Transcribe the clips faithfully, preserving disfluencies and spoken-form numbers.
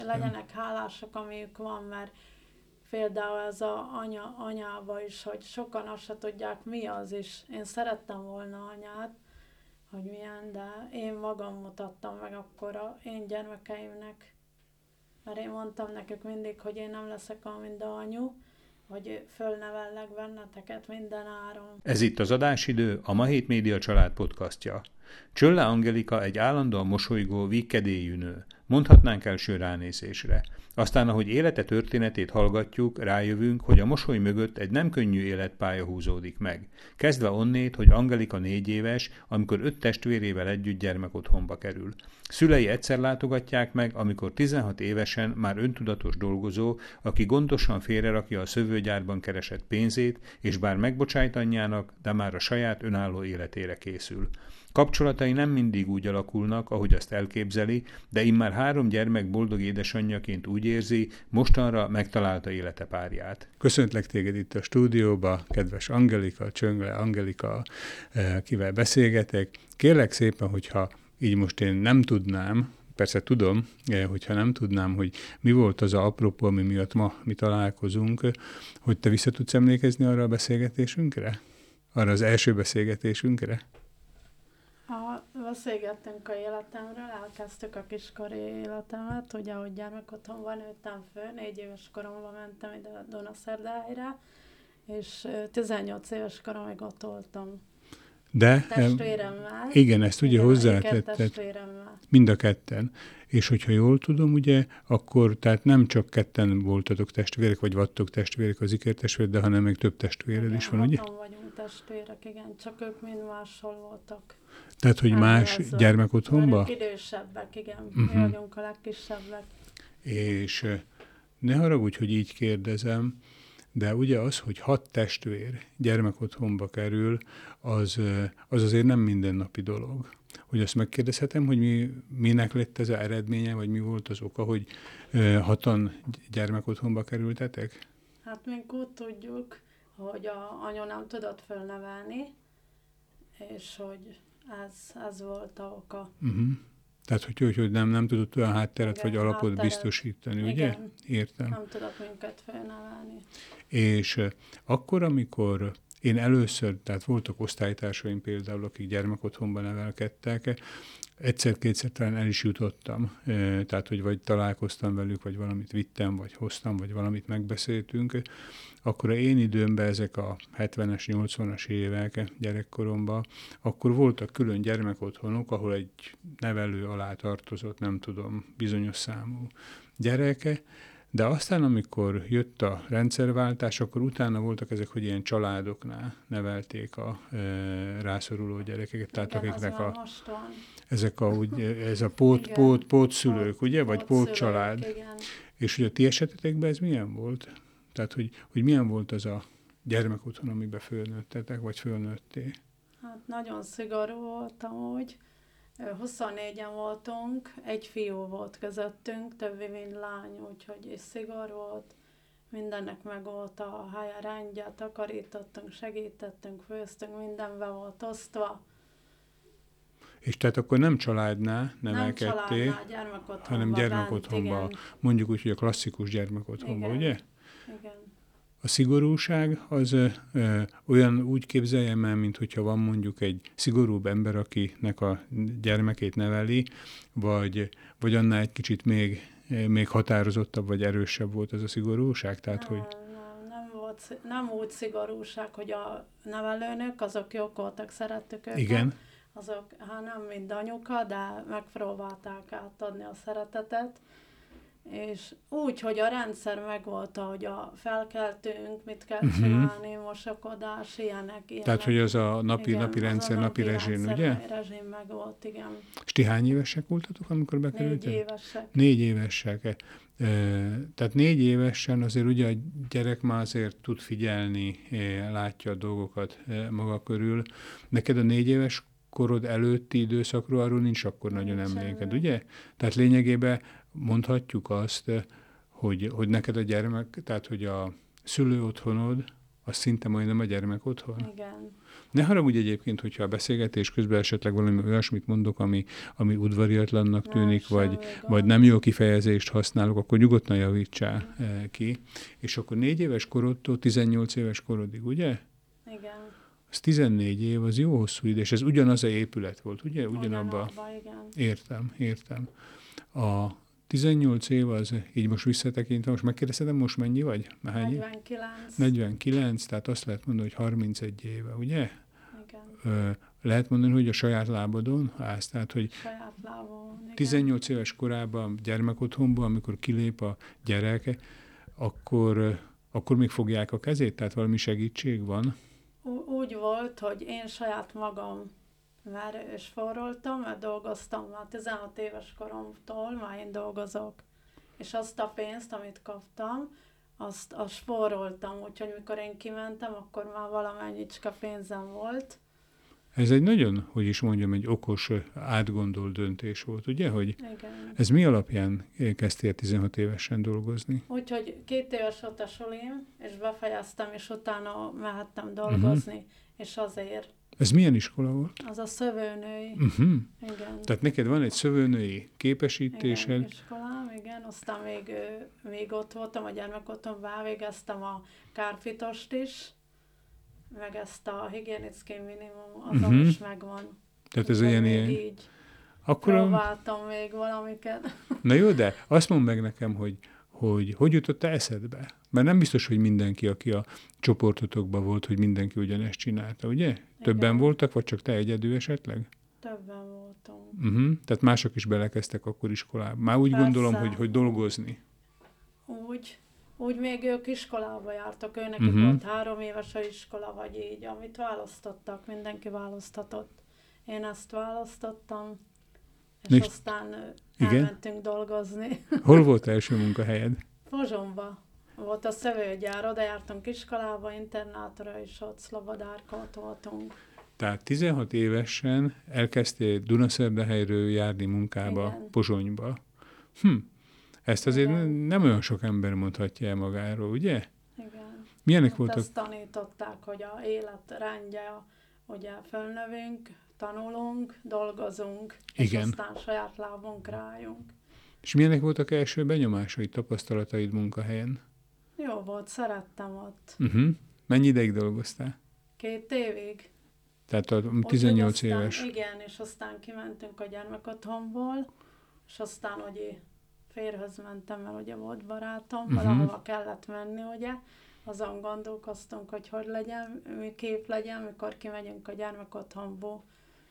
Legyenek hálásak, amiük van, mert például ez a anya, anyába is, hogy sokan azt se tudják, mi az is. Én szerettem volna anyát, hogy milyen, de én magam mutattam meg akkor a én gyermekeimnek. Mert én mondtam nekük mindig, hogy én nem leszek a mind a anyu, hogy fölnevellek benneteket minden áron. Ez itt az adásidő, a Ma Hét Média család podcastja. Csölle Angelika egy állandóan mosolygó, vígkedélyű nő. Mondhatnánk első ránézésre. Aztán, ahogy élete történetét hallgatjuk, rájövünk, hogy a mosoly mögött egy nem könnyű életpálya húzódik meg. Kezdve onnét, hogy Angelika négy éves, amikor öt testvérével együtt gyermekotthonba kerül. Szülei egyszer látogatják meg, amikor tizenhat évesen már öntudatos dolgozó, aki gondosan félrerakja a szövőgyárban keresett pénzét, és bár megbocsájt anyjának, de már a saját önálló életére készül. Kapcsolatai nem mindig úgy alakulnak, ahogy azt elképzeli, de immár három gyermek boldog édesanyjaként úgy érzi, mostanra megtalálta élete párját. Köszöntlek téged itt a stúdióba, kedves Angelika, Csölle Angelika, kivel beszélgetek. Kérlek szépen, hogyha így most én nem tudnám, persze tudom, hogyha nem tudnám, hogy mi volt az a apropó, ami miatt ma mi találkozunk, hogy te vissza tudsz emlékezni arra a beszélgetésünkre? Arra az első beszélgetésünkre? Ha beszélgettünk a életemről, elkezdtük a kiskori életemet, ugye, hogy gyermekotthonban nőttem föl, négy éves koromban mentem ide a Dunaszerdályra, és tizennyolc éves koromig ott voltam. De, testvéremmel. Igen, ezt ugye hozzátetted. Mind a ketten. És hogyha jól tudom, ugye, akkor tehát nem csak ketten voltatok testvérek, vagy vattok testvérek az ikertestvérek, de hanem még több testvéred igen, is van, ugye? Igen, vagyunk testvérek, igen, csak ők mind máshol voltak. Tehát, hogy más gyermekotthonban? Ők idősebbek, igen, uh-huh. mi vagyunk a legkisebbek. És ne haragudj, hogy így kérdezem, de ugye az, hogy hat testvér gyermekotthonba kerül, az, az azért nem mindennapi dolog. Hogy azt megkérdezhetem, hogy mi, minek lett ez az eredménye, vagy mi volt az oka, hogy hatan gyermekotthonba kerültetek? Hát mink úgy tudjuk, hogy a anyu nem tudott fölnevelni, és hogy ez, ez volt a oka. Uh-huh. Tehát, hogy, hogy, hogy nem, nem tudott olyan hátteret igen, vagy alapot hátteret. biztosítani, igen, ugye? Értem. Nem tudott minket fölnevelni. És uh, akkor, amikor én először, tehát voltak osztálytársaim például, akik gyermekotthonban nevelkedtek, egyszer-kétszer talán el is jutottam, uh, tehát, hogy vagy találkoztam velük, vagy valamit vittem, vagy hoztam, vagy valamit megbeszéltünk, akkor a én időmben ezek a hetvenes, nyolcvanas évek gyerekkoromban, akkor voltak külön gyermekotthonok, ahol egy nevelő alá tartozott, nem tudom, bizonyos számú gyereke, de aztán, amikor jött a rendszerváltás, akkor utána voltak ezek, hogy ilyen családoknál nevelték a e, rászoruló gyerekeket, tehát igen, akiknek a, ezek a, úgy, ez a pót, igen, pót, pótszülők, pót, ugye, vagy pótcsalád. És hogy a ti esetetekben ez milyen volt? Tehát, hogy, hogy milyen volt az a gyermekotthon, amiben fölnőttetek, vagy fölnőttél? Hát nagyon szigorú voltam úgy. huszonnégyen voltunk, egy fiú volt közöttünk, többi mint lány, úgyhogy szigor volt. Mindennek meg volt a helye, rendje, takarítottunk, segítettünk, főztünk, mindenben volt osztva. És tehát akkor nem családnál nevelkedtél, nem családnál, gyermekotthonba, hanem gyermekotthonba, mondjuk úgy, hogy a klasszikus gyermekotthonba, igen. ugye? Igen. A szigorúság az ö, ö, olyan úgy képzeljem el, mint hogyha van mondjuk egy szigorúbb ember, akinek a gyermekét neveli, vagy, vagy annál egy kicsit még, még határozottabb, vagy erősebb volt ez a szigorúság? Tehát, nem, hogy... nem, nem, volt, nem úgy szigorúság, hogy a nevelőnök, azok jók voltak, szerettük őket. Igen. Azok, hát nem mind anyuka, de megpróbálták átadni a szeretetet. És úgy, hogy a rendszer megvolt, hogy a felkeltünk, mit kell uh-huh. csinálni, mosakodás, ilyenek, ilyenek. Tehát, hogy az a napi, igen, napi rendszer, a napi, napi rezsim, rendszer, ugye? rezsim megvolt, igen. És ti hány évesek voltatok, amikor bekerültek? Négy évesek. Négy évesek. E, tehát négy évesen azért ugye a gyerek már azért tud figyelni, látja a dolgokat maga körül. Neked a négy éves korod előtti időszakról arról nincs akkor nincs nagyon emléked, ugye? Tehát lényegében mondhatjuk azt, hogy, hogy neked a gyermek, tehát hogy a szülőotthonod az szinte majdnem a gyermek otthon. Igen. Ne haragudj egyébként, hogyha a beszélgetés közben esetleg valami olyasmit mondok, ami, ami udvariatlannak tűnik, Nem, vagy, vagy nem jó kifejezést használok, akkor nyugodtan javítsál mm. ki. És akkor négy éves korodtól tizennyolc éves korodig, ugye? Igen. Az tizennégy év, az jó hosszú idő, és ez ugyanaz a épület volt, ugye? Ugyanabba. Ugyanabba, igen. Értem, értem. A tizennyolc év az, így most visszatekintve, most megkérdezhetem, most mennyi vagy? Hány negyvenkilenc. negyvenkilenc, tehát azt lehet mondani, hogy harmincegy éve, ugye? Igen. Ö, lehet mondani, hogy a saját lábadon állsz, tehát, hogy saját lábon, igen. tizennyolc éves korában gyermekotthonban, amikor kilép a gyereke, akkor, akkor még fogják a kezét, tehát valami segítség van? Úgy volt, hogy én saját magam már és forroltam, mert dolgoztam már tizenhat éves koromtól, már én dolgozok. És azt a pénzt, amit kaptam, azt, azt forroltam, úgyhogy mikor én kimentem, akkor már valamennyicska pénzem volt. Ez egy nagyon, hogy is mondjam, egy okos, átgondolt döntés volt, ugye? Hogy igen. Ez mi alapján kezdtél tizenhat évesen dolgozni? Úgyhogy két éves volt a sulim, és befejeztem, és utána mehettem dolgozni, uh-huh. és azért. Ez milyen iskola volt? Az a szövőnői. Uh-huh. Igen. Tehát neked van egy szövőnői képesítésed? Igen, iskolám, igen. Aztán még, még ott voltam, a gyermekotthonban elvégeztem a kárfitost is, meg ezt a higienické minimum, azon uh-huh. is megvan. Tehát ez ilyen ilyen... Így akkor próbáltam a... még valamiket. Na jó, de azt mondd meg nekem, hogy hogy, hogy jutott eszedbe? Mert nem biztos, hogy mindenki, aki a csoportotokban volt, hogy mindenki ugyanezt csinálta, ugye? Igen. Többen voltak, vagy csak te egyedül esetleg? Többen voltunk. Uh-huh. Tehát mások is belekezdtek akkor iskolába. Már úgy Persze. gondolom, hogy, hogy dolgozni. Úgy. Úgy még ők iskolába jártak, ő nekik uh-huh. volt három éves a iskola, vagy így, amit választottak, mindenki választhatott. Én ezt választottam, és Nincs... aztán Igen? elmentünk dolgozni. Hol volt első munkahelyed? Pozsonyban. Volt a szövőgyár, oda jártunk iskolába, internátora is ott, szlobodárka, ott voltunk. Tehát tizenhat évesen elkezdtél Dunaszerdahelyről járni munkába, Igen. Pozsonyba. Hm. Ezt azért Igen. nem olyan sok ember mondhatja el magáról, ugye? Igen. Milyenek hát voltak? Ezt tanították, hogy a élet rendje, ugye fölnövünk, tanulunk, dolgozunk, Igen. és aztán saját lábunk rájunk. És milyenek voltak első benyomásai, tapasztalataid munkahelyen? Jó volt, szerettem ott. Uh-huh. Mennyi ideig dolgoztál? Két évig. Tehát a tizennyolc aztán, éves. Igen, és aztán kimentünk a gyermekotthonból, és aztán ugye férjhez mentem, mert ugye volt barátom, uh-huh. valahova kellett menni, ugye. Azon gondolkoztunk, hogy hogy legyen, mi kép legyen, mikor kimegyünk a gyermekotthonból.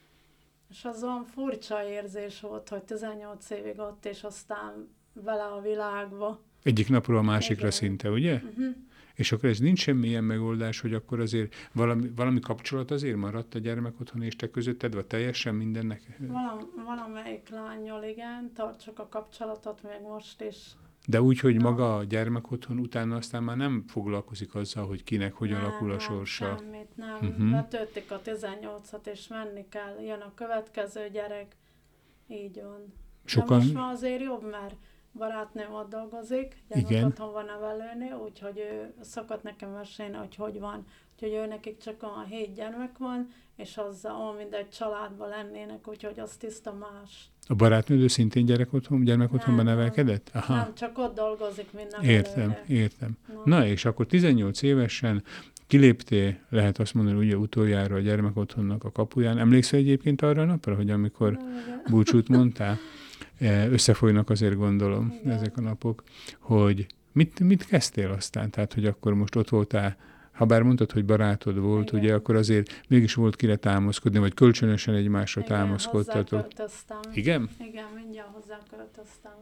És az olyan furcsa érzés volt, hogy tizennyolc évig ott, és aztán vele a világba. Egyik napról a másikra Igen. szinte, ugye? Uh-huh. És akkor ez nincs semmilyen megoldás, hogy akkor azért valami, valami kapcsolat azért maradt a gyermekotthon és te közötted, vagy teljesen mindennek? Valam, valamelyik lánnyal, igen, tartsuk a kapcsolatot még most is. De úgy, hogy maga a gyermekotthon utána aztán már nem foglalkozik azzal, hogy kinek hogyan nem, alakul a sorsa. Nem, semmit nem. Uh-huh. Betöltik a tizennyolcat, és menni kell. Jön a következő gyerek. Így van. Sokan... De most már azért jobb, mert barátnőm ott dolgozik, gyermekotthon van nevelőnél, úgyhogy ő szokott nekem mesélni, hogy hogy van. Úgyhogy ő nekik csak a hét gyermek van, és az olyan mindegy családban lennének, úgyhogy az tiszta más. A barátnődő szintén gyerekotthon, gyermekotthonban nevelkedett? Aha. Nem, csak ott dolgozik, mint nevelőnél. Értem, értem. Na. Na, és akkor tizennyolc évesen kiléptél, lehet azt mondani, ugye utoljára a gyermekotthonnak a kapuján. Emlékszel egyébként arra a napra, hogy amikor búcsút mondtál? Összefolynak azért gondolom Igen. ezek a napok, hogy mit, mit kezdtél aztán? Tehát, hogy akkor most ott voltál, ha bár mondtad, hogy barátod volt, Igen. ugye, akkor azért mégis volt kire támaszkodni, vagy kölcsönösen egymásra Igen, támaszkodtatok. hozzáköltöztem. Igen? Igen, mindjárt hozzáköltöztem.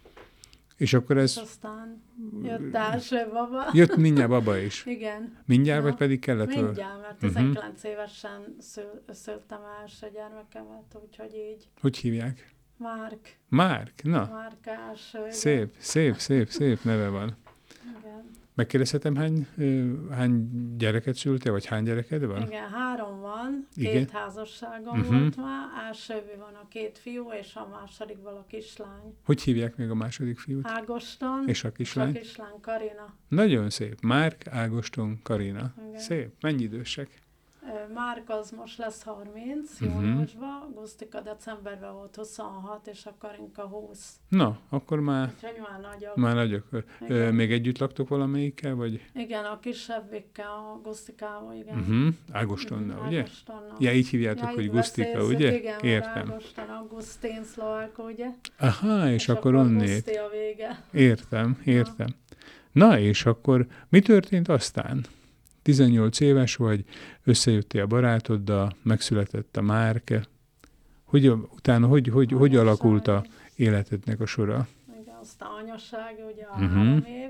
És akkor ez... És aztán jött első baba. Jött mindjárt baba is? Igen. Mindjárt, Na, vagy pedig kellett? Mindjárt, mert tizenkilenc uh-huh. évesen szül, szültem első gyermekemet, úgyhogy így. Hogy hívják? Márk. Márk, na. Márkás. Szép, szép, szép, szép neve van. Igen. Megkérdezhetem, hány, ö, hány gyereket szültél, vagy hány gyereked van? Igen, három van, Igen. két házasságom Uh-huh. volt már, elsőben van a két fiú, és a másodikban a kislány. Hogy hívják még a második fiút? Ágoston, És a kislány? és a kislány Karina. Nagyon szép. Márk, Ágoston, Karina. Igen. Szép. Mennyi idősek? Ö, Márk az most lesz harminc, Uh-huh. júniusban, Gusztika decemberben volt huszonhat, és a Karinka húsz. Na, akkor már, Úgyhogy már nagyobb. már nagyok. Ö, Igen. még együtt laktok valamelyikkel, vagy? Igen, a kisebbikkel, a Gusztikával, igen. Uh-huh. Ágostonnal, Mhm, ugye? Ágostonnal. Ja, így hívjátok, Ja, hogy így Gusztika, beszélszük, ugye? Igen, mert Értem. Ágoston, Augustin, szlovák, ugye? Aha, és, és akkor onnét. Guszti a vége. Értem, értem. Na, és akkor mi történt aztán? tizennyolc éves vagy, összejöttél a barátoddal, megszületett a Márk. Hogy, utána hogy, hogy, hogy alakult a életednek a sora? Igen, aztán anyaság, ugye a Uh-huh. három év.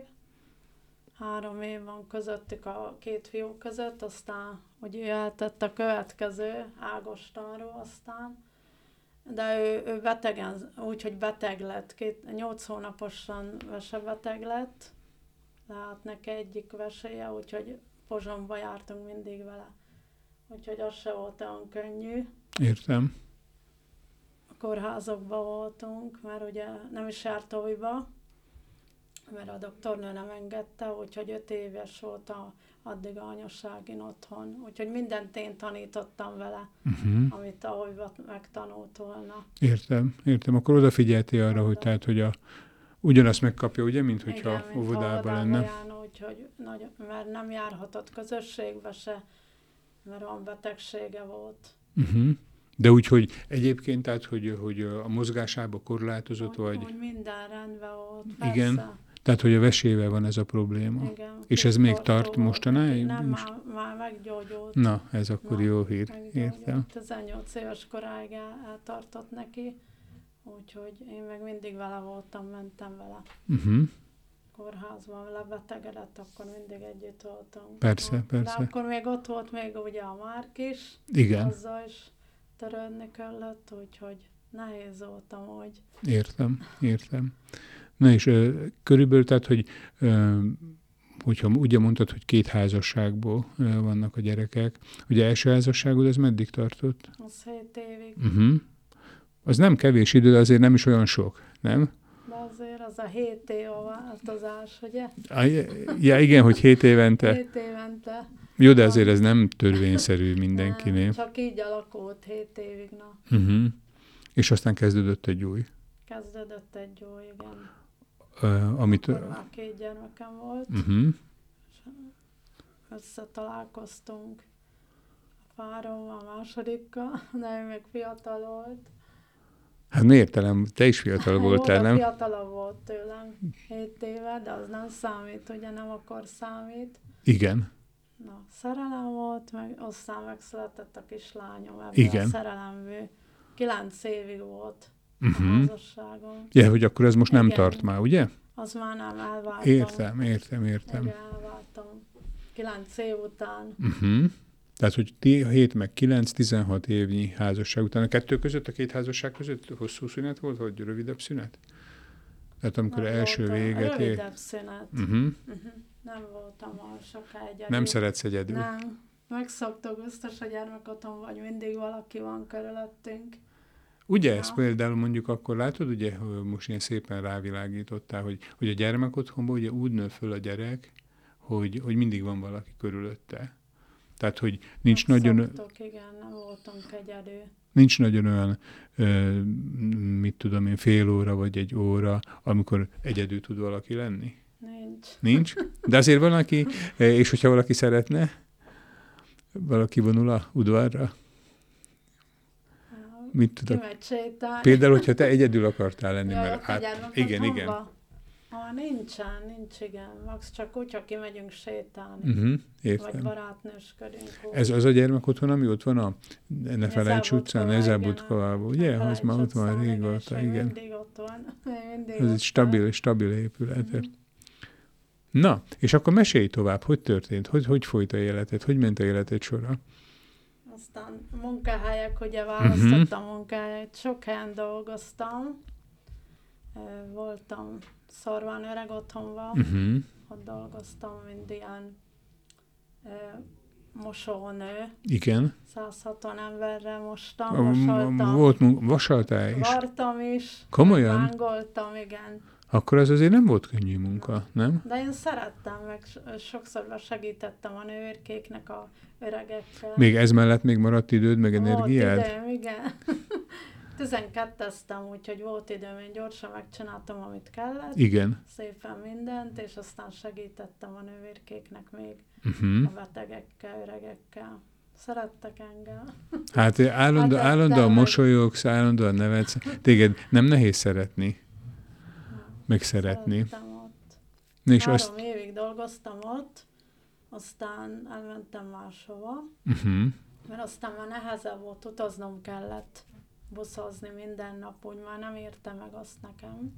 Három év van közöttük a két fiú között, aztán hogy jöhetett a következő Ágostonról aztán. De ő, ő betegen, úgyhogy beteg lett, két, nyolc hónaposan vesebeteg lett. Tehát neki egyik veséje, úgyhogy Pozsonyba jártunk mindig vele. Úgyhogy az se volt olyan könnyű. Értem. A kórházokban voltunk, mert ugye nem is járt óviba, mert a doktornő nem engedte, úgyhogy öt éves volt a, addig a anyaságin otthon. Úgyhogy mindent én tanítottam vele, Uh-huh. amit ahogy megtanult volna. Értem, értem. Akkor odafigyeltél arra, hogy tehát, hogy a, ugyanazt megkapja, ugye, mint hogyha Igen, mint óvodában lenne. járna, úgyhogy nagy, mert nem járhatott közösségbe se, mert olyan betegsége volt. Uh-huh. De úgy, hogy egyébként, tehát, hogy, hogy a mozgásába korlátozott, Úgy, vagy... úgy minden rendben volt, persze. Igen. Tehát, hogy a vesével van ez a probléma. Igen, És ez még kiskortól tart volt mostanáig? neki. Nem, Most? már, már meggyógyult. Na, ez akkor Na, jó hír. meggyógyult. Értem. tizennyolc éves koráig el, eltartott neki, úgyhogy én meg mindig vele voltam, mentem vele. Uh-huh. Kórházban lebetegedett, akkor mindig együtt voltunk. Persze, Na, persze. De akkor még ott volt még ugye a Márk is, Igen, azzal is törődni kellett, úgyhogy nehéz volt amúgy. értem, értem. Na és ö, körülbelül, tehát, hogy ö, hogyha ugye mondtad, hogy két házasságból ö, vannak a gyerekek, ugye első házasságod, ez meddig tartott? Az hét évig. Uh-huh. Az nem kevés idő, de azért nem is olyan sok, nem? De azért az a hét év a változás, ugye? Ah, ja, igen, hogy hét évente. Hét évente. Jó, de azért ez nem törvényszerű mindenkinél. Nem, csak így alakult hét évig, na. Uh-huh. És aztán kezdődött egy új, Kezdődött egy jó, igen. uh, amit... Akkor már két gyermekem volt, Uh-huh. összetalálkoztunk a párommal, a másodikkal, de ő még fiatal volt. Hát miért nem? Te is fiatal voltál, Jóval nem? fiatalabb volt tőlem, hét éve, de az nem számít, ugye nem akkor számít. Igen. Na, szerelem volt, meg aztán megszületett a kislányom, ebből Igen. a szerelemből. Kilenc évig volt a Uh-huh. házasságom. Ja, hogy akkor ez most nem Igen. tart már, ugye? Az már nem elváltam. Értem, értem, értem. Igen, elváltam. Kilenc év után. Uh-huh. Tehát, hogy hét meg kilenc, tizenhat évnyi házasság után. A kettő között, a két házasság között hosszú szünet volt, vagy rövidebb szünet? Tehát amikor Nem első voltam- véget ér... Rövidebb szünet. Uh-huh. Uh-huh. Nem voltam a soká egyedül. Nem szeretsz egyedül. Nem. Megszoktuk biztos a gyermekotthon, vagy mindig valaki van körülöttünk. Ugye Ja. ezt például mondjuk akkor látod, ugye hogy most ilyen szépen rávilágítottál, hogy, hogy a gyermekotthonban ugye úgy nő föl a gyerek, hogy, hogy mindig van valaki körülötte. Tehát, hogy nincs nagyon, Megszoktuk, igen, nem voltunk egyedül. nincs nagyon olyan, ö, mit tudom én, fél óra vagy egy óra, amikor egyedül tud valaki lenni. Nincs. Nincs? De azért van, aki, és hogyha valaki szeretne, valaki vonul a udvarra, mit tudok? Kimegy sétálni. Például, hogyha te egyedül akartál lenni, Ja, mert a hát, gyermekotthonba? igen, igen. Ah, nincsen, nincs, igen. Max csak úgy, ha kimegyünk sétálni. Uh-huh, Vagy értem. barátnősködünk. úgy. Ez az a gyermekotthon, ami ott van a Ne Felejts utcán, Nezelbutkova, Nezelbutkavában, ugye? Ne Az már ott van Felejts utcán, régóta, és még igen. Mindig ott van. Még mindig Ez ott egy van. stabil, stabil épület. Mhm. Na, és akkor mesélj tovább, hogy történt, hogy, hogy folyt a életed, hogy ment a életed sora? Aztán munkahelyek, ugye választottam Mhm. munkahelyet, sok helyen dolgoztam. Ö, Voltam Szorván öreg otthonban, Uh-huh. ott dolgoztam, mint ilyen ö, mosónő. Igen. száz hatvan emberre mostam, A- mosoltam, Volt mun- vasaltál is? vartam is, Komolyan? mángoltam, igen. Akkor az azért nem volt könnyű munka, nem? De én szerettem, meg so- sokszor segítettem a nővérkéknek, a öregekkel. Még ez mellett még maradt időd, meg Volt energiád? időm, igen. tizenketteztem, úgyhogy volt időm, én gyorsan megcsináltam, amit kellett. Igen. Szépen mindent, és aztán segítettem a nővérkéknek még Uh-huh. a betegekkel, öregekkel. Szerettek engem. Hát állandó, Hát állandóan meg- mosolyogsz, állandóan nevetsz. Téged nem nehéz szeretni, meg szeretni. Szerettem ott. És Három azt... évig dolgoztam ott, aztán elmentem máshova, Uh-huh. mert aztán már nehezebb volt, utaznom kellett, buszozni minden nap, úgy már nem érte meg azt nekem.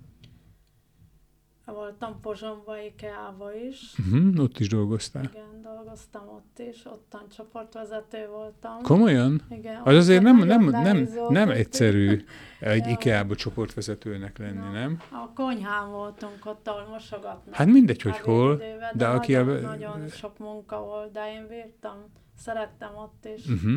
Voltam Pozsonyba, IKEA-ba is. Uh-huh. Ott is dolgoztál. Igen, dolgoztam ott is, ottan csoportvezető voltam. Komolyan? Igen, Az azért ott nem, nagyon nem, nem, nehéz volt nem ott. egyszerű egy Ja. IKEA-ba csoportvezetőnek lenni, Na, nem? A konyhán voltunk ott, ahol mosogatnak. Hát mindegy, hogy hol, Ebédidőben, de aki nagyon, a- nagyon sok munka volt, de én bírtam, szerettem ott is. Uh-huh.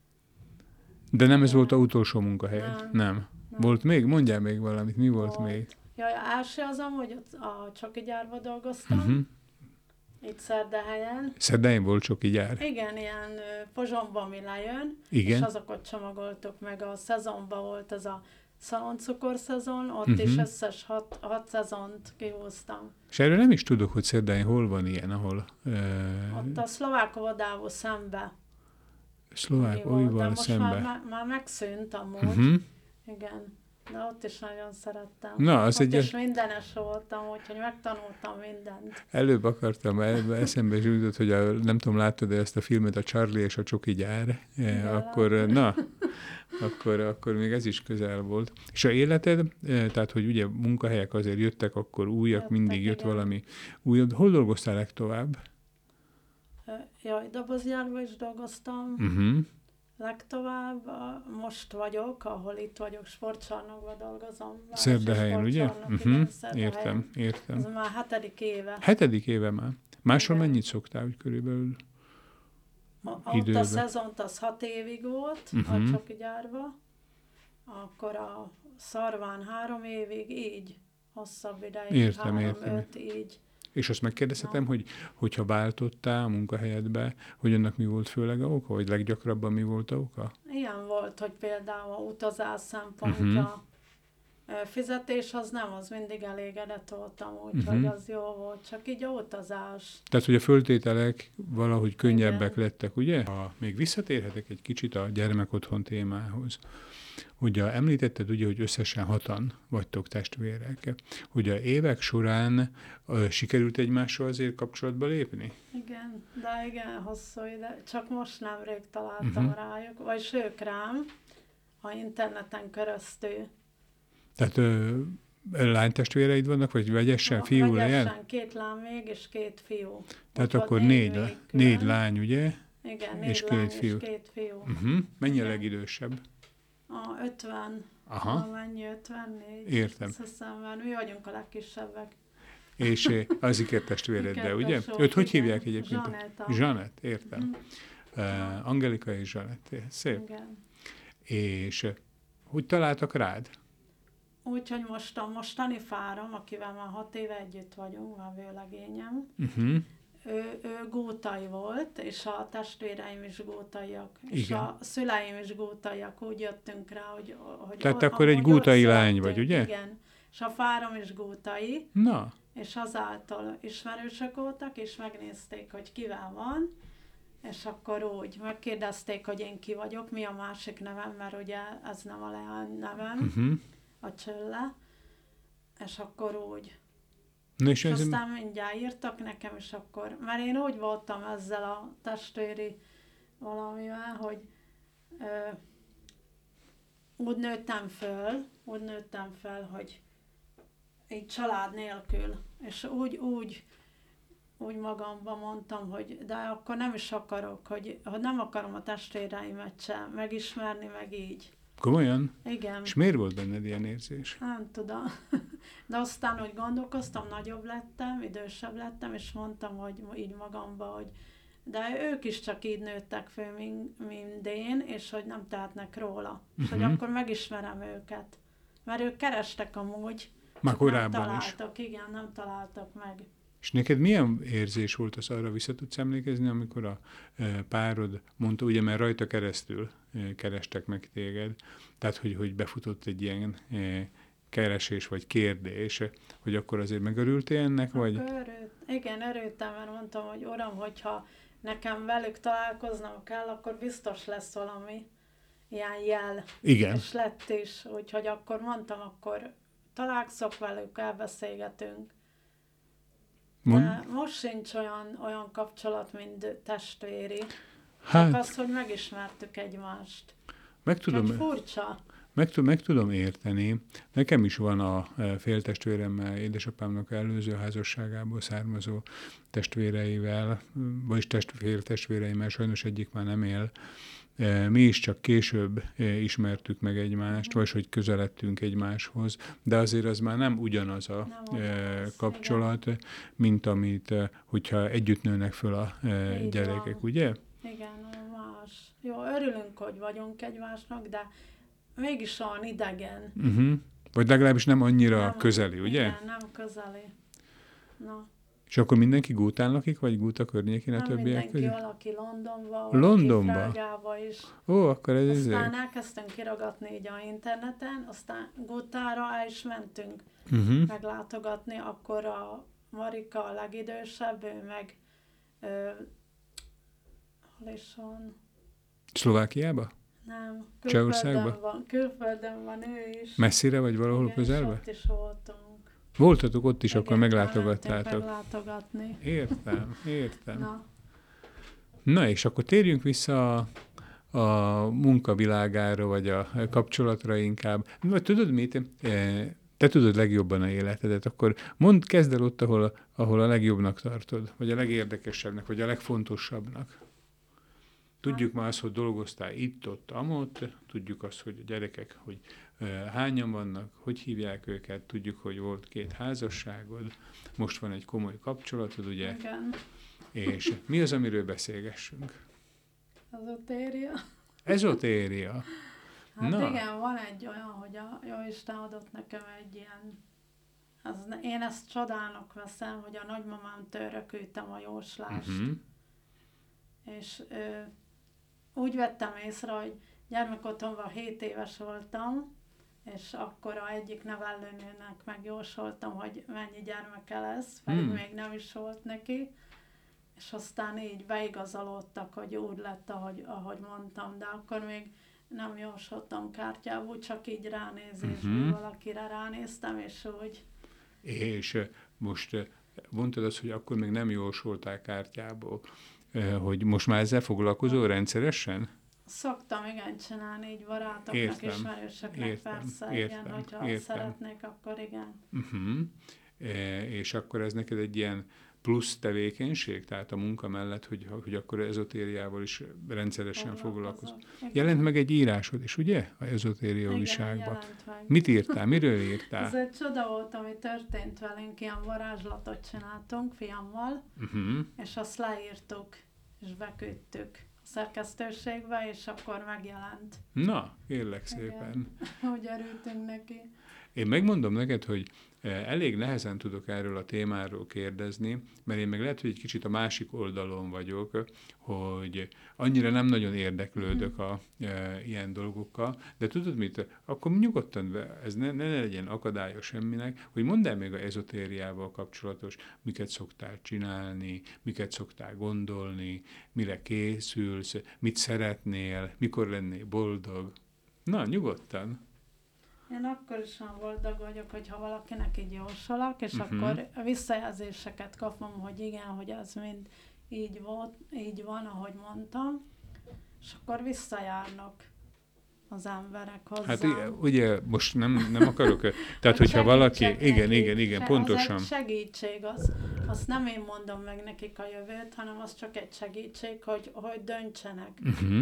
De nem ez volt a utolsó munkahelyed? Nem. Nem. Nem. Volt még? Mondjál még valamit. Mi volt Volt. még? Ja, első az amúgy ott a csoki gyárba dolgoztam, Uh-huh. itt Szerdahelyen. Szerdáján volt csoki gyár. Igen, ilyen ö, Pozsonyban mi lejön, Igen. és azokat csomagoltuk meg. A szezonban volt ez a szaloncukor szezon, ott Mhm. is összes hat, hat szezont kihúztam. És erről nem is tudok, hogy Szerdáján hol van ilyen, ahol uh, Ott a szlovák óvodával szembe. szlovák mi volt, de olyval most már, szembe. már, már megszűnt amúgy. Uh-huh. Igen. De ott is nagyon szerettem. Na, az ott egy- is mindenes voltam, úgyhogy megtanultam mindent. Előbb akartam, el- eszembe is jutott, hogy a, nem tudom, láttad ezt a filmet, a Charlie és a csoki gyár, e, Igen, akkor, láttam. na, akkor, akkor még ez is közel volt. És a életed, e, tehát, hogy ugye munkahelyek azért jöttek, akkor újak, Jöttek, mindig jött igen. valami újabb. Hol dolgoztál legtovább? Ö, Jaj, dobozgyárban is dolgoztam. Uh-huh. Legtovább a- most vagyok, ahol itt vagyok, sportcsarnokban dolgozom. Városi Szerdahelyen, ugye? sportcsarnok, Uh-huh. igen, Szerdahelyen. Értem, értem. Ez már hetedik éve. Hetedik éve már. Máshol Igen. mennyit szoktál, hogy körülbelül? A- Ott időben. a szezont az hat évig volt, Mhm. a csoki gyárba. Akkor a szarván három évig, így hosszabb ideig, Értem, három, értem. öt, így. És azt megkérdezhetem, Na. hogy hogyha váltottál a munkahelyedbe, hogy annak mi volt főleg a oka, vagy leggyakrabban mi volt a oka? Ilyen volt, hogy például a utazás szempontja, Mhm. ö, fizetés az nem, az mindig elégedett voltam, Mhm. úgyhogy az jó volt, csak így a utazás. Tehát, hogy a föltételek valahogy könnyebbek Igen. lettek, ugye? Ha még visszatérhetek egy kicsit a gyermekotthon témához. Ugye említetted, ugye, hogy összesen hatan vagytok testvérek. Ugye évek során ö, sikerült egymással azért kapcsolatba lépni? Igen, de igen, hosszú ide. Csak most nemrég találtam Mhm. uh-huh. rájuk, vagy ők rám, a interneten keresztül. Tehát ö, lánytestvéreid vannak, vagy vegyesen, A fiú, leány? vegyesen, két lány még, és két fiú. Tehát Ott akkor volt négy, még négy, külön. négy lány, ugye? Igen, és négy két lány fiú. és két fiú. Uh-huh. Mennyi a Igen. legidősebb? A ötven, Aha, mennyi, ötvennégy. értem. Azt hiszem, mert mi vagyunk a legkisebbek. És eh, az ikertestvéreddel, Ikertes ugye? volt, Őt hogy igen. hívják egyébként? Zsanetta. Zsanett, értem. Mhm. Uh, Angelika és Zsanett, szép. Igen. És eh, hogy találtak rád? Úgyhogy most a mostani fárom, akivel már hat éve együtt vagyunk, már vőlegényem, Uh-huh. ő, ő gótai volt, és a testvéreim is gótaiak, és Igen. a szüleim is gótaiak, úgy jöttünk rá, hogy... hogy Tehát o- akkor egy amúgy gótai ott lány vagy, születtünk, ugye? Igen, és a fárom is gótai, Na, és azáltal ismerősök voltak, és megnézték, hogy kivel van, és akkor úgy megkérdezték, hogy én ki vagyok, mi a másik nevem, mert ugye ez nem a leány nevem, uh-huh. a Csölle, és akkor úgy. Na És és ez, aztán mindjárt írtak nekem, és akkor, mert én úgy voltam ezzel a testvéri valamivel, hogy ö, úgy nőttem föl, úgy nőttem fel, hogy így család nélkül, és úgy, úgy, úgy magamban mondtam, hogy de akkor nem is akarok, hogy, hogy nem akarom a testvéreimet sem megismerni, meg így. Komolyan? Igen. És miért volt benned ilyen érzés? Nem tudom. De aztán, hogy gondolkoztam, nagyobb lettem, idősebb lettem, és mondtam, hogy így magamba, hogy de ők is csak így nőttek föl, mint én, és hogy nem tehetnek róla. Uh-huh. És hogy akkor megismerem őket. Mert ők kerestek amúgy, már korábban nem találtak, is. Igen, nem találtak meg. És neked milyen érzés volt az, arra vissza tudsz emlékezni, amikor a párod mondta, ugye, mert rajta keresztül kerestek meg téged, tehát, hogy, hogy befutott egy ilyen keresés vagy kérdés, hogy akkor azért megörültél ennek, vagy? Örült, igen, örültem, mert mondtam, hogy uram, hogyha nekem velük találkoznom kell, akkor biztos lesz valami ilyen jel. Igen. És lett is, úgyhogy akkor mondtam, akkor találkozok velük, elbeszélgetünk. De most sincs olyan, olyan kapcsolat, mint testvéri. Hát, csak az, hogy megismertük egymást. Meg tudom, furcsa. Meg, meg tudom érteni. Nekem is van a féltestvéremmel, édesapámnak előző házasságából származó testvéreivel, vagyis test, féltestvéreimmel, sajnos egyik már nem él. Mi is csak később ismertük meg egymást, vagy hogy közeledtünk egymáshoz, de azért az már nem ugyanaz a nem ugyanaz, kapcsolat, igen. mint amit, hogyha együtt nőnek föl a így gyerekek, van. Ugye? Igen, más. Jó, örülünk, hogy vagyunk egymásnak, de mégis olyan idegen. Uh-huh. Vagy legalábbis nem annyira nem, közeli, ugye? Igen, nem közeli. Na. És akkor mindenki Gútán lakik, vagy Gúta környékén a nem többiek? mindenki, valaki Londonba, Londonba? valaki Prágába is. Ó, akkor ez Aztán ezért. elkezdtünk kiragatni így a interneten, aztán Gútára el is mentünk uh-huh. meglátogatni, akkor a Marika a legidősebb, ő meg ö, hol is van? Szlovákiába? Nem, külföldön van, külföldön van ő is. Messzire, vagy valahol igen, közelbe? ott is voltunk. Voltatok ott is, igen, akkor meglátogattátok. meglátogatni. Értem, értem. Na. Na, és akkor térjünk vissza a, a munkavilágára, vagy a kapcsolatra inkább. Vagy tudod mit? Te tudod legjobban a életedet, akkor mondd, kezd el ott, ahol, ahol a legjobbnak tartod, vagy a legérdekesebbnek, vagy a legfontosabbnak. Tudjuk már azt, hogy dolgoztál itt, ott, amott, tudjuk azt, hogy a gyerekek, hogy uh, hányan vannak, hogy hívják őket, tudjuk, hogy volt két házasságod, most van egy komoly kapcsolatod, ugye? Igen. És mi az, amiről beszélgessünk? Ezotéria. Ezotéria. Hát Na. Igen, van egy olyan, hogy a Jóisten adott nekem egy ilyen, az, én ezt csodának veszem, hogy a nagymamám törökültem a jóslást. Uh-huh. És ö, úgy vettem észre, hogy gyermekotthonban hét éves voltam, és akkor a egyik nevelőnőnek megjósoltam, hogy mennyi gyermeke lesz, pedig hmm. még nem is volt neki, és aztán így beigazolódtak, hogy úgy lett, ahogy, ahogy mondtam, de akkor még nem jósoltam kártyából, csak így ránézésből uh-huh. valakire ránéztem, és úgy. És most mondtad azt, hogy akkor még nem jósoltál kártyából, hogy most már ezzel foglalkozol rendszeresen? Szoktam igen csinálni, így barátoknak, értem, ismerősöknek értem, persze, értem, igen, hogyha értem. szeretnék, akkor igen. Uh-huh. E, és akkor ez neked egy ilyen plusz tevékenység, tehát a munka mellett, hogy, hogy akkor ezotériával is rendszeresen foglalkozol. Jelent meg egy írásod is, ugye? A ezotéria újságban. Mit írtál? Miről írtál? Ez egy csoda volt, ami történt velünk, ilyen varázslatot csináltunk fiammal, uh-huh. és azt leírtuk, és beküldtük a szerkesztőségbe, és akkor megjelent. Na, kérlek szépen. Hogy örültünk neki. Én megmondom neked, hogy elég nehezen tudok erről a témáról kérdezni, mert én meg lehet, hogy egy kicsit a másik oldalon vagyok, hogy annyira nem nagyon érdeklődök a e, ilyen dolgokkal, de tudod mit? Akkor nyugodtan, ez ne, ne legyen akadálya semminek, hogy mondd el még a ezotériával kapcsolatos, miket szoktál csinálni, miket szoktál gondolni, mire készülsz, mit szeretnél, mikor lennél boldog. Na, nyugodtan. Én akkor is olyan boldog vagyok, hogyha valakinek így jósolok, és uh-huh. akkor visszajelzéseket kapom, hogy igen, hogy ez mind így volt, így van, ahogy mondtam, és akkor visszajárnak az emberek hozzám. Hát ugye most nem, nem akarok, tehát hogyha valaki, igen, igen, igen, se, pontosan. Az egy segítség, az, azt nem én mondom meg nekik a jövőt, hanem az csak egy segítség, hogy, hogy döntsenek. Uh-huh.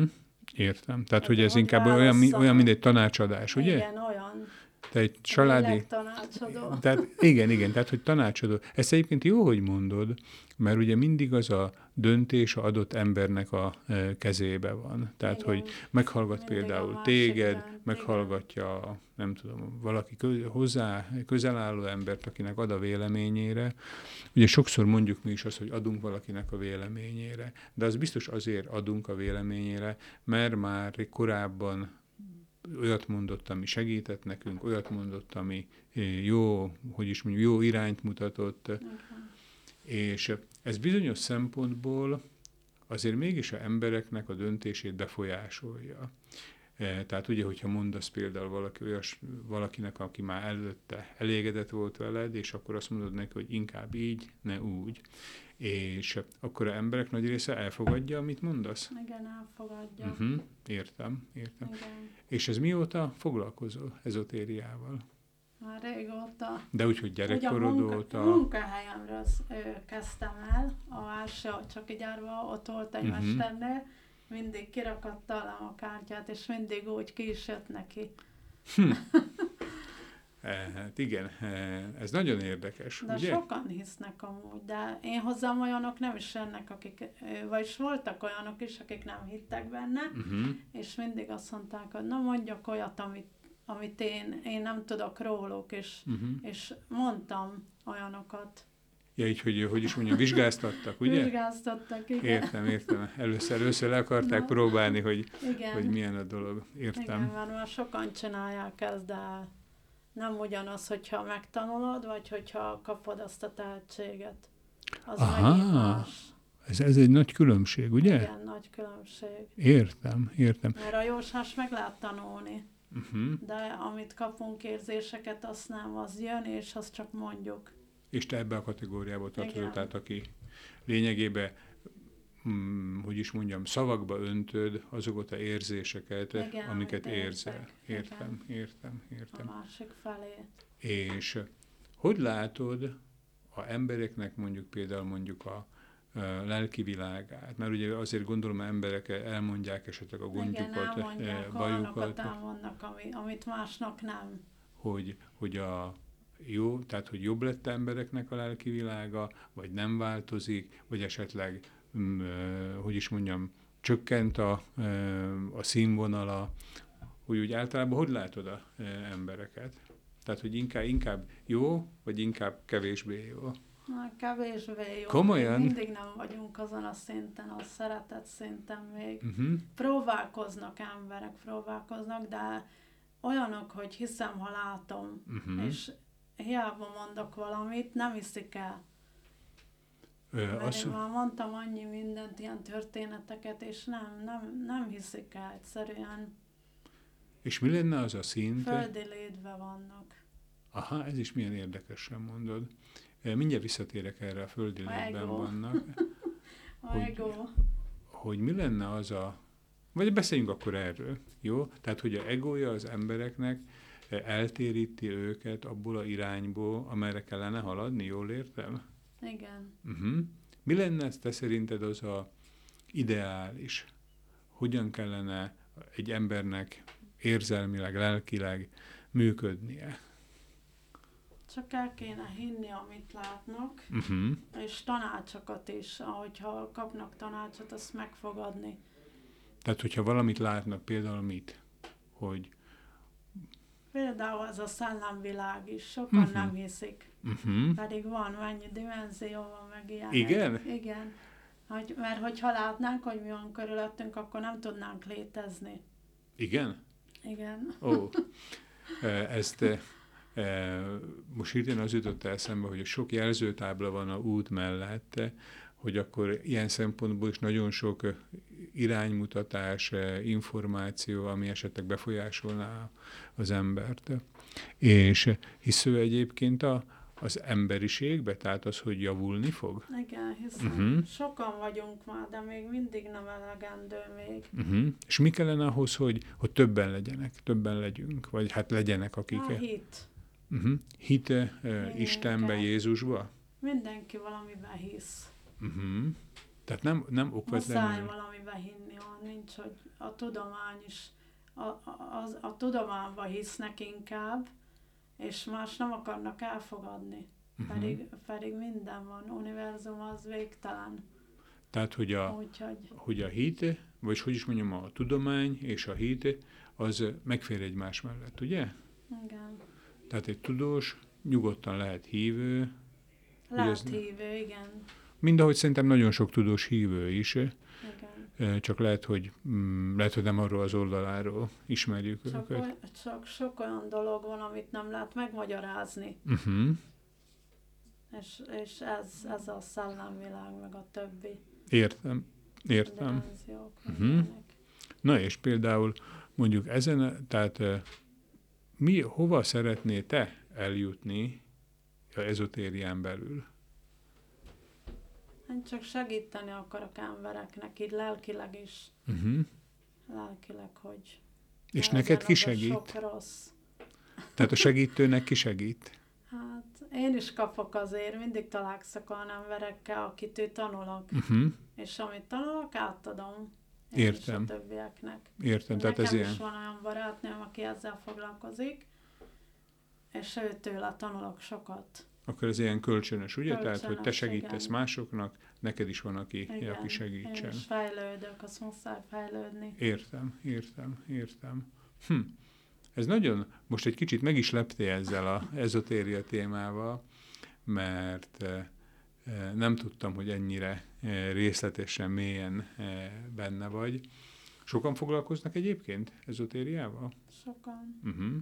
Értem. Tehát, Hogy hogy ez hogy inkább olyan, válasszanak. olyan, mint egy tanácsadás, ugye? Igen, olyan. Te egy családi... Lélektanácsadó. Tehát, igen, igen, tehát, hogy tanácsadó. Ezt egyébként jó, hogy mondod, mert ugye mindig az a döntés a adott embernek a e, kezébe van. Tehát, Igen. hogy meghallgat Mindig például a másik téged, iránt, meghallgatja, a, nem tudom, valaki kö, hozzá közel álló embert, akinek ad a véleményére. Ugye sokszor mondjuk mi is azt, hogy adunk valakinek a véleményére, de az biztos azért adunk a véleményére, mert már korábban olyat mondott, ami segített nekünk, olyat mondott, ami jó, hogy is mondjuk, jó irányt mutatott, okay. És ez bizonyos szempontból azért mégis az embereknek a döntését befolyásolja. Tehát ugye, hogyha mondasz például valaki, olyas, valakinek, aki már előtte elégedett volt veled, és akkor azt mondod neki, hogy inkább így, ne úgy. És akkor az emberek nagy része elfogadja, amit mondasz? Igen, elfogadja. Uh-huh. Értem, értem. Igen. És ez mióta foglalkozol ezotériával? Már régóta. De úgy, hogy gyerekkorod munka, óta... munkahelyemről kezdtem el, a Vásároló Csoki gyárban, ott volt egy uh-huh. mesternél, mindig kirakattalám a kártyát, és mindig úgy ki is jött neki. Hm. Hát igen, ez nagyon érdekes, de ugye? sokan hisznek amúgy, de én hozzám olyanok nem is jönnek, akik, vagyis voltak olyanok is, akik nem hittek benne, uh-huh. és mindig azt mondták, hogy na mondjak olyat, amit, amit én, én nem tudok róluk, és, uh-huh. és mondtam olyanokat. Ja, így, hogy, hogy is mondjam, vizsgáztattak, ugye? Vizsgáztattak, igen. Értem, értem. Először, először le akarták na, próbálni, hogy, hogy milyen a dolog. Értem. Igen, mert már sokan csinálják ezt, de nem ugyanaz, hogyha megtanulod, vagy hogyha kapod azt a tehetséget. Az megint más. Ez, ez egy nagy különbség, ugye? Igen, nagy különbség. Értem, értem. Mert a jósás meg lehet tanulni, uh-huh. de amit kapunk érzéseket, azt nem, az jön, és azt csak mondjuk. És te ebbe a kategóriába tartozol, tehát aki lényegében, hm, hogy is mondjam, szavakba öntöd azokat az érzéseket, igen, amiket érzel. Érzek. Értem, igen. értem, értem. A másik felé. És hogy látod a embereknek mondjuk például mondjuk a, a lelki világát? Mert ugye azért gondolom, hogy emberek elmondják esetleg a gondjukat, igen, elmondják, bajukat. elmondnak, ami, amit másnak nem. Hogy, hogy a jó, tehát hogy jobb lett embereknek a lelki világa, vagy nem változik, vagy esetleg, hm, hogy is mondjam, csökkent a, a színvonala, hogy úgy általában hogy látod az embereket? Tehát, hogy inkább, inkább jó, vagy inkább kevésbé jó? Na, kevésbé jó. Komolyan? Még mindig nem vagyunk azon a szinten, a szeretet szinten még. Uh-huh. Próbálkoznak emberek, próbálkoznak, de olyanok, hogy hiszem, ha látom, uh-huh. és hiába mondok valamit, nem hiszik el. Ö, Mert az... én már mondtam annyi mindent, ilyen történeteket, és nem, nem, nem hiszik el egyszerűen. És mi lenne az a szint? Földi létben vannak. Aha, ez is milyen érdekesen mondod. Mindjárt visszatérek erre, a földi a létben ego. vannak. A hogy, ego. Hogy mi lenne az a... Vagy beszéljünk akkor erről, jó? Tehát, hogy a egója az embereknek eltéríti őket abból a irányból, amerre kellene haladni, jól értem? Igen. Uh-huh. Mi lenne te szerinted az a ideális? Hogyan kellene egy embernek érzelmileg, lelkileg működnie? Csak el kéne hinni, amit látnak, uh-huh. és tanácsokat is, ahogyha kapnak tanácsot, azt megfogadni. Tehát, hogyha valamit látnak, például mit? Hogy... Például az a szellemvilág is, sokan uh-huh. nem hiszik. Uh-huh. Pedig van, mennyi dimenzió van, meg ilyen. Igen? Igen. Hogy, mert hogyha látnánk, hogy mi van körülöttünk, akkor nem tudnánk létezni. Igen? Igen. Ó, ezt most hirtelen az jutott eszembe, hogy sok jelzőtábla van a út mellett, hogy akkor ilyen szempontból is nagyon sok iránymutatás, információ, ami esetleg befolyásolná az embert. És hisző egyébként a, az emberiségbe, tehát az, hogy javulni fog? Igen, hiszen uh-huh. sokan vagyunk már, de még mindig nem elegendő még. Uh-huh. És mi kellene ahhoz, hogy, hogy többen legyenek, többen legyünk, vagy hát legyenek, akik... A hit. Uh-huh. Hit uh, Istenbe, Jézusba? Mindenki valamiben hisz. Uh-huh. Tehát nem, nem okvetlenül... Muszáj valamiben hinni, ha nincs, hogy a tudomány is, a, a, a, a tudományba hisznek inkább, és más nem akarnak elfogadni. Uh-huh. Pedig, pedig minden van, univerzum az végtelen. Tehát, hogy a, Úgyhogy... hogy a hit, vagy hogy is mondjam, a tudomány és a hit, az megfér egymás mellett, ugye? Igen. Tehát egy tudós nyugodtan lehet hívő. Lehet ez, hívő, igen. Mindahogy szerintem nagyon sok tudós hívő is. Igen. Csak lehet, hogy, mm, lehet, hogy nem arról az oldaláról ismerjük csak őket. Oly, csak sok olyan dolog van, amit nem lehet megmagyarázni. Uh-huh. És, és ez, ez a szellemvilág, meg a többi. Értem, értem. Uh-huh. Na és például mondjuk ezen, tehát mi, hova szeretnél te eljutni a ezotérián belül? Én csak segíteni akarok embereknek, így lelkileg is. Uh-huh. Lelkileg, hogy... És neked ki segít? Sok rossz. Tehát a segítőnek ki segít? Hát én is kapok azért, mindig találkozok olyan emberekkel, akitől tanulok. Uh-huh. És amit tanulok, átadom. Én Értem. is a többieknek. Értem, tehát Nekem ez is ilyen... van olyan barátnőm, aki ezzel foglalkozik, és őtőle tanulok sokat. Akkor ez ilyen kölcsönös, ugye? Kölcsönös, tehát, hogy te segítesz igen. másoknak, neked is van, aki, Igen, aki segítsen. én is fejlődök, azt muszáj fejlődni. Értem, értem, értem. Hm. Ez nagyon, most egy kicsit meg is leptél ezzel az ezotéria témával, mert eh, nem tudtam, hogy ennyire eh, részletesen, mélyen eh, benne vagy. Sokan foglalkoznak egyébként ezotériával? Sokan. Uh-huh.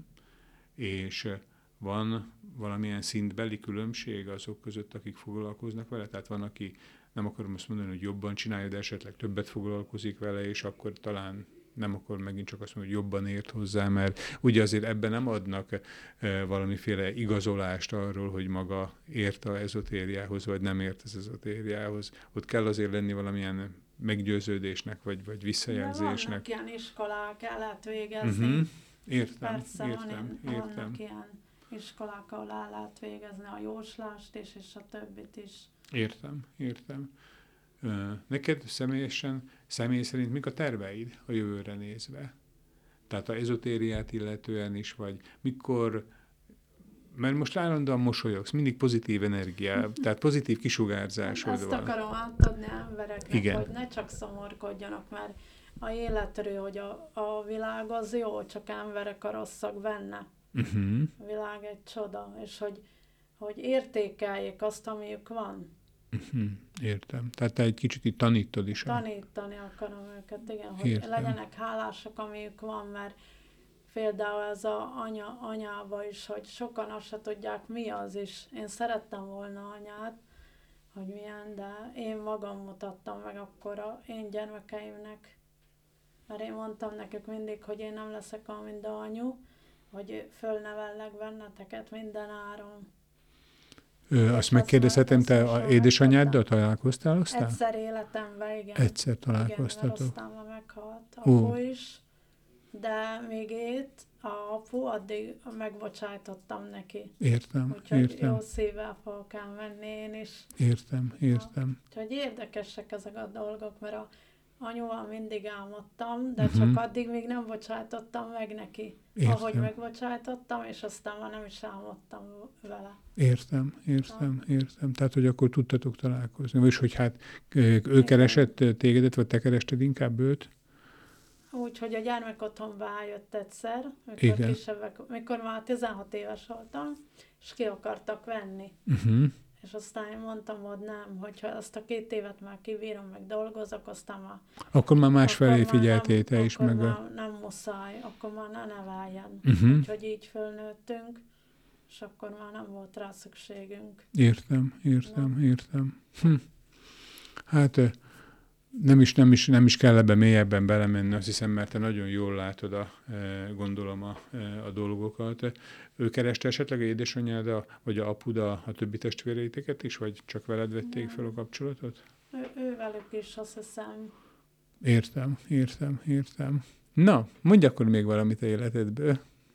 És eh, van valamilyen szintbeli különbség azok között, akik foglalkoznak vele? Tehát van, aki, nem akarom azt mondani, hogy jobban csinálja, de esetleg többet foglalkozik vele, és akkor talán nem akkor megint csak azt mondom, hogy jobban ért hozzá, mert ugye azért ebben nem adnak e, valamiféle igazolást arról, hogy maga ért a ezotériához, vagy nem ért az ezotériához. Ott kell azért lenni valamilyen meggyőződésnek, vagy, vagy visszajelzésnek. De vannak ilyen iskolák, el lehet végezni. Uh-huh. Értem, Persze, értem, van, értem. vannak ilyen iskolák, ahol el lehet végezni a jóslást is, és a többit is. Értem, értem. Neked személyesen, személy szerint mik a terveid a jövőre nézve? Tehát a ezotériát illetően is, vagy mikor, mert most állandóan mosolyogsz, mindig pozitív energiá, tehát pozitív kisugárzásod Ezt van. akarom átadni embereknek, Igen. hogy ne csak szomorkodjanak, mert a életről, hogy a, a világ az jó, csak emberek a rosszak benne. Uh-huh. A világ egy csoda, és hogy, hogy értékeljék azt, amiük van. Uh-huh. Értem. Tehát te egy kicsit itt tanítod is. Tanítani akarom őket, igen, hogy Értem. legyenek hálásak, amiük van, mert például ez a anya, anyába is, hogy sokan azt se tudják, mi az is. Én szerettem volna anyát, hogy milyen, de én magam mutattam meg akkor a én gyermekeimnek. Mert én mondtam nekük mindig, hogy én nem leszek olyan, mint a anyu, hogy fölnevellek benneteket minden áron. Ö, azt megkérdezhetem, te a édesanyáddal találkoztál aztán? Egyszer életemben, igen. Egyszer találkoztatok. Igen, mert aztán meghalt apu is, de még itt a apu, addig megbocsájtottam neki. Értem, Úgyhogy értem. jó szívvel fogok elmenni én is. Értem, értem. Ja. Úgyhogy érdekesek ezek a dolgok, mert a anyuval mindig álmodtam, de Uh-huh. csak addig még nem bocsájtottam meg neki. Értem. Ahogy megbocsájtottam, és aztán már nem is álmodtam vele. Értem, értem, értem. Tehát, hogy akkor tudtatok találkozni. Vagyis, hogy hát ő keresett tégedet, vagy te kerested inkább őt? Úgyhogy a gyermekotthonba eljött egyszer, mikor Igen. kisebbek, mikor már tizenhat éves voltam, és ki akartak venni. Uh-huh. És aztán én mondtam, hogy nem, hogyha azt a két évet már kibírom, meg dolgozok, aztán már... Akkor már másfelé akkor már figyeltél nem, te is akkor meg már a... nem muszáj, akkor már ne neveljen. Uh-huh. Úgyhogy így fölnőttünk, és akkor már nem volt rá szükségünk. Értem, értem, na. értem. Hm. Hát nem is, nem, is, nem is kell ebbe mélyebben belemenni, azt hiszem, mert te nagyon jól látod, a, gondolom, a, a dolgokat. Ő kereste esetleg a édesanyád, a, vagy a apud a, a többi testvéreiteket is, vagy csak veled vették fel a kapcsolatot? Ő, ő velük is, azt hiszem. Értem, értem, értem. Na, mondj akkor még valamit a életedből.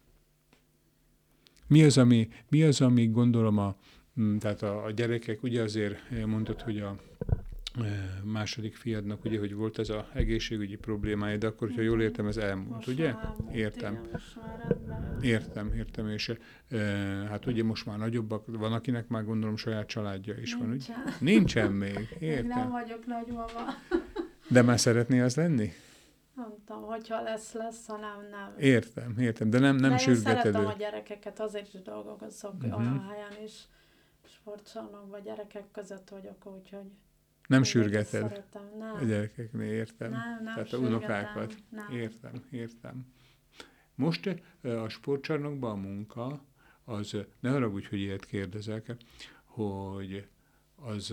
Mi az, ami, mi az, ami gondolom a, tehát a, a gyerekek, ugye azért mondtad, hogy a második fiadnak, ugye, hogy volt ez az egészségügyi problémája, de akkor, hogyha jól értem, ez elmúlt, most ugye? Elmúlt, Értem. Igen, most már rendben. Értem, értem, és e, hát ugye most már nagyobbak, van, akinek már gondolom saját családja is Nincsen. van, ugye? Nincsen még, értem. Még nem vagyok nagymama. De már szeretné az lenni? Nem tudom, hogyha lesz, lesz, ha nem, nem. Értem, értem, de nem, nem de sürgeted. én szeretem a gyerekeket, azért is dolgozok uh-huh. olyan helyen is, sportcsarnokban gyerekek között vagyok, úgyhogy nem sürgeted szeretem. Nem. a gyerekeknél, értem. Nem, nem Tehát a sürgetem. unokákat. Nem. Értem, értem. Most a sportcsarnokban a munka, az, ne haragudj, hogy ilyet kérdezek, hogy az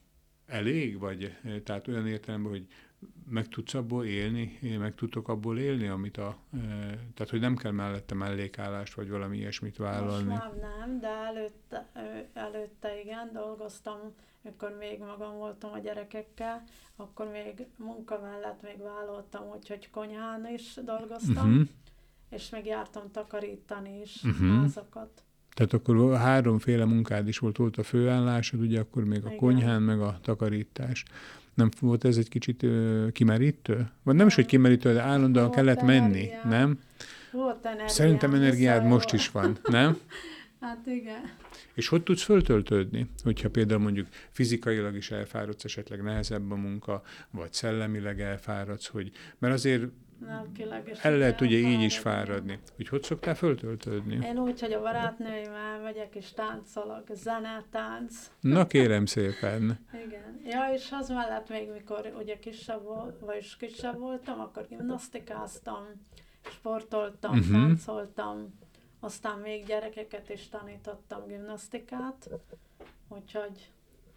elég, vagy tehát olyan értelemben, hogy meg tudsz abból élni, meg tudtok abból élni, amit a, tehát hogy nem kell mellette mellékállást, vagy valami ilyesmit vállalni. Most már nem, de előtte, előtte igen, dolgoztam, amikor még magam voltam a gyerekekkel, akkor még munka mellett még vállaltam, úgyhogy konyhán is dolgoztam, uh-huh. és még jártam takarítani is uh-huh. házakat. Tehát akkor háromféle munkád is volt, volt a főállásod, ugye akkor még a igen. konyhán, meg a takarítás. Nem volt ez egy kicsit ö, kimerítő? Vagy nem is, hogy kimerítő, de állandóan volt kellett energia. menni, nem? Volt energia. Szerintem energiád most is van, nem? Hát igen. És hogy tudsz föltöltődni? Hogyha például mondjuk fizikailag is elfáradsz, esetleg nehezebb a munka, vagy szellemileg elfáradsz, hogy, mert azért nem, el lehet ugye így is fáradni. Hogy hogy szoktál föltöltődni? Én úgy, hogy a barátnőimmel megyek és táncolok, zene, tánc. Na kérem szépen. Igen. Ja, és az mellett még mikor ugye kisebb, volt, vagyis kisebb voltam, akkor gimnasztikáztam, sportoltam, uh-huh. táncoltam, aztán még gyerekeket is tanítottam gimnasztikát, úgyhogy...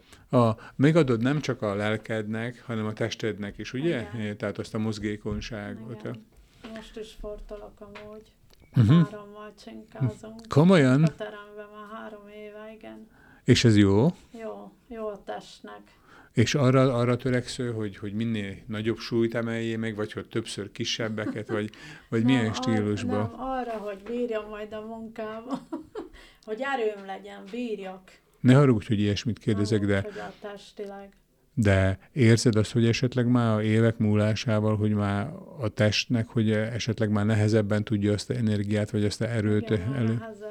A, megadod nem csak a lelkednek, hanem a testednek is, ugye? Igen. Tehát azt a mozgékonyságot. Igen. Most is sportolok amúgy. Uh-huh. Hárommal csinkázunk. Komolyan? A teremben már három éve, igen. És ez jó? Jó, jó a testnek. És arra, arra töreksző, hogy, hogy minél nagyobb súlyt emeljél meg, vagy hogy többször kisebbeket, vagy, vagy nem, milyen stílusban? Ar- nem, arra, hogy bírjam majd a munkába. Hogy erőm legyen, bírjak. Ne haragudj, hogy ilyesmit kérdezek, nem, de, hogy a testileg. de érzed azt, hogy esetleg már a évek múlásával, hogy már a testnek, hogy esetleg már nehezebben tudja azt a energiát, vagy azt a erőt igen, elő... Nehezen.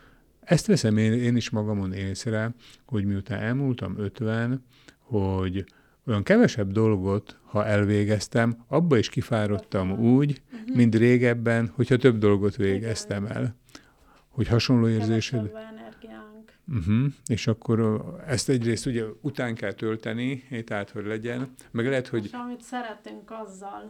Ezt veszem én, én is magamon észre, hogy miután elmúltam ötven, hogy olyan kevesebb dolgot, ha elvégeztem, abba is kifáradtam úgy, uh-huh. mint régebben, hogyha több dolgot végeztem igen. el. Hogy hasonló érzésed... Kevesebb energiánk. Uh-huh. És akkor ezt egyrészt ugye után kell tölteni, tehát hogy legyen, meg lehet, hogy... És amit szeretünk azzal.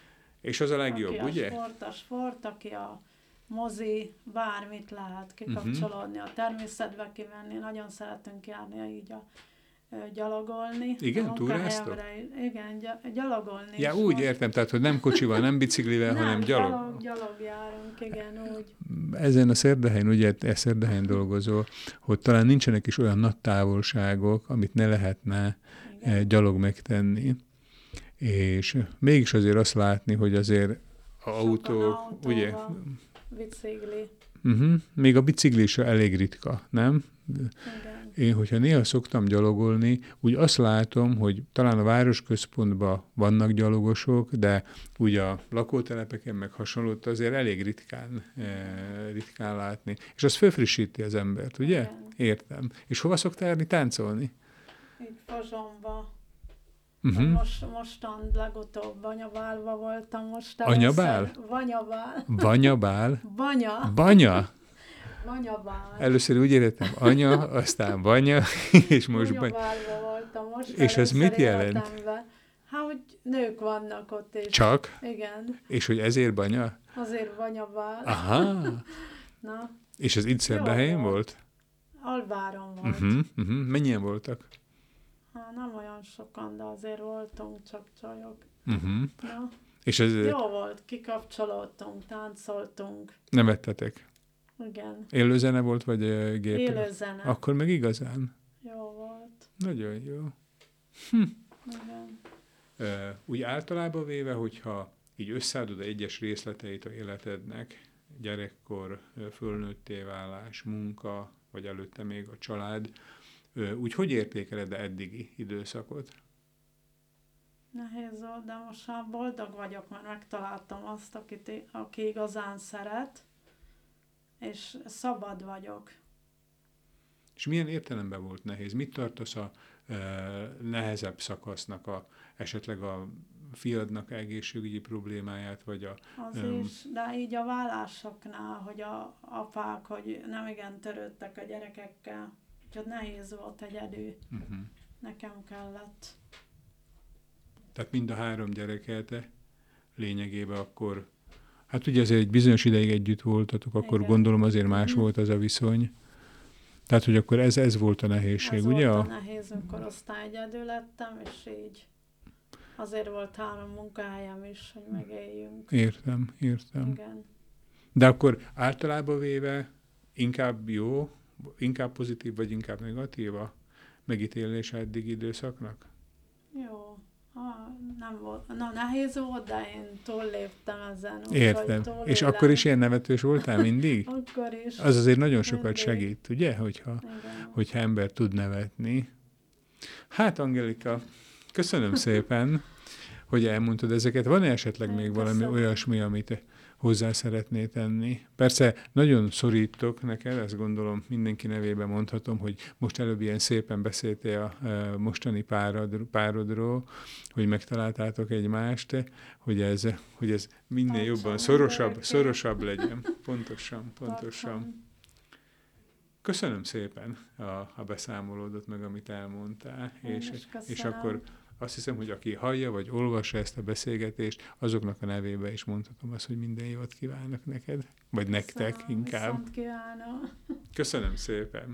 És az a legjobb, aki ugye? Aki a sport, a sport, aki a mozi, bármit lehet kikapcsolódni, uh-huh. a természetbe kimenni. Nagyon szeretünk járni így a gyalogolni. Igen, túráztok? Igen, gy- gyalogolni. Ja, úgy most. Értem, tehát, hogy nem kocsival, nem biciklivel, nem, hanem gyalog. gyalog. gyalog járunk, igen, úgy. Ezen a Szerdahelyen, ugye, e Szerdahelyen dolgozol, hogy talán nincsenek is olyan nagy távolságok, amit ne lehetne igen. gyalog megtenni. És mégis azért azt látni, hogy azért a autók, ugye... Bicikli. Uh-huh. Még a bicikli is elég ritka, nem? Igen. Én, hogyha néha szoktam gyalogolni, úgy azt látom, hogy talán a városközpontban vannak gyalogosok, de úgy a lakótelepeken meg hasonlót azért elég ritkán, eh, ritkán látni. És az fölfrissíti az embert, ugye? Igen. Értem. És hova szoktál járni táncolni? Így Pozsonyba. Uh-huh. Most, mostan legutóbb Banyabálba voltam most. Anyabál? Vanyabál. Vanyabál? Banya. Banya? Banyabál. Először úgy értem, anya, aztán banya, és most Banyabálba voltam most. És ez mit jelent? Életemben. Hát, hogy nők vannak ott is. Csak? Igen. És hogy ezért banya? Azért Banyabál. Aha. Na. És ez itt Szerdahelyen volt? Alváron volt. Uh-huh, uh-huh. Mennyien voltak? Ha, nem olyan sokan, de azért voltunk csak csajok. Uh-huh. Na. És ez... Jó volt, kikapcsolódtunk, táncoltunk. Nem ettetek? Igen. Élőzene volt, vagy gép? Élőzene. Akkor meg igazán? Jó volt. Nagyon jó. Hm. Igen. Uh, úgy általában véve, hogyha így összeadod egyes részleteit a életednek, gyerekkor, fölnőtté válás, munka, vagy előtte még a család, uh, úgy hogy értékeled a eddigi időszakot? Nehéz volt, de most már boldog vagyok, mert megtaláltam azt, akit, aki igazán szeret, és szabad vagyok. És milyen értelemben volt nehéz? Mit tartasz a e, nehezebb szakasznak, a, esetleg a fiadnak egészségügyi problémáját, vagy a... Az um, is, de így a vállásoknál, hogy a apák, hogy nem igen törődtek a gyerekekkel, úgyhogy nehéz volt egyedül. uh-huh. Nekem kellett. Tehát mind a három gyereket lényegében akkor... Hát ugye azért egy bizonyos ideig együtt voltatok, akkor igen. Gondolom azért más uh-huh. volt az a viszony. Tehát, hogy akkor ez, ez volt a nehézség, ez ugye? Ez volt a nehéz, amikor aztán egyedül lettem, és így azért volt három munkahelyem is, hogy megéljünk. Értem, értem. Igen. De akkor általában véve inkább jó, inkább pozitív, vagy inkább negatív a megítélése eddig időszaknak? Jó. Ha, nem volt, na, nehéz volt, de én túlléptem ezen. Értem. És akkor is ilyen nevetős voltál mindig? Akkor is. Az azért nagyon sokat mindig segít, ugye? Hogyha, hogyha ember tud nevetni. Hát, Angelika, köszönöm szépen, hogy elmondtad ezeket. Van-e esetleg én még köszönöm. Valami olyasmi, amit hozzá szeretnél tenni? Persze nagyon szorítok neked, ezt gondolom mindenki nevében mondhatom, hogy most előbb ilyen szépen beszéltél a mostani párod, párodról, hogy megtaláltátok egymást, hogy ez, hogy ez minél Tartson jobban szorosabb, szorosabb legyen. Pontosan, pontosan. Tartson. Köszönöm szépen a, a beszámolódot, meg amit elmondtál. És, és akkor azt hiszem, hogy aki hallja, vagy olvassa ezt a beszélgetést, azoknak a nevébe is mondhatom azt, hogy minden jót kívánok neked, vagy nektek Köszönöm, inkább. Köszönöm szépen. Köszönöm szépen.